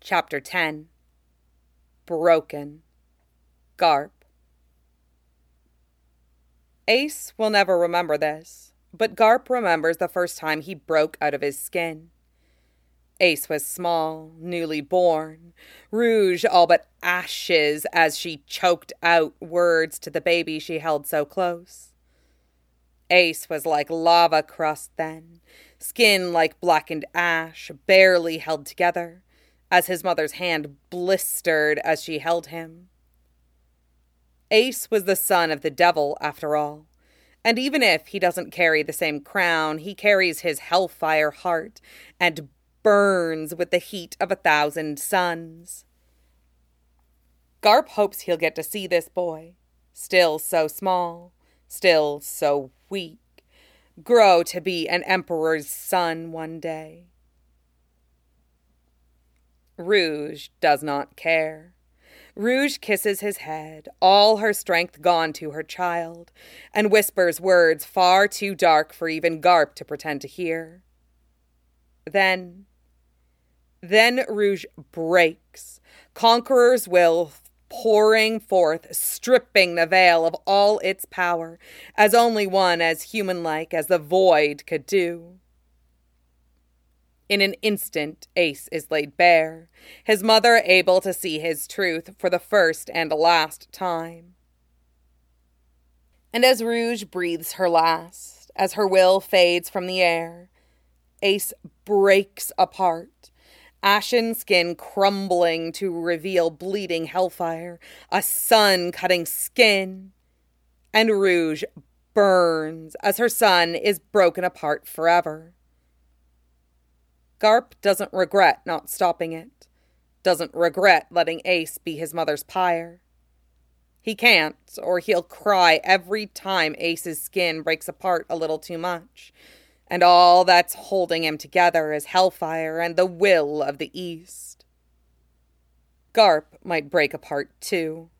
Chapter 10. Broken. Garp. Ace will never remember this, but Garp remembers the first time he broke out of his skin. Ace was small, newly born, Rouge all but ashes as she choked out words to the baby she held so close. Ace was like lava crust then, skin like blackened ash, barely held together, as his mother's hand blistered as she held him. Ace was the son of the devil, after all, and even if he doesn't carry the same crown, he carries his hellfire heart and burns with the heat of 1,000 suns. Garp hopes he'll get to see this boy, still so small, still so weak, grow to be an emperor's son one day. Rouge does not care. Rouge kisses his head, all her strength gone to her child, and whispers words far too dark for even Garp to pretend to hear. Then Rouge breaks, conqueror's will pouring forth, stripping the veil of all its power, as only one as human-like as the void could do. In an instant, Ace is laid bare, his mother able to see his truth for the first and last time. And as Rouge breathes her last, as her will fades from the air, Ace breaks apart, ashen skin crumbling to reveal bleeding hellfire, a sun-cutting skin, and Rouge burns as her son is broken apart forever. Garp doesn't regret not stopping it, doesn't regret letting Ace be his mother's pyre. He can't, or he'll cry every time Ace's skin breaks apart a little too much, and all that's holding him together is hellfire and the will of the East. Garp might break apart too,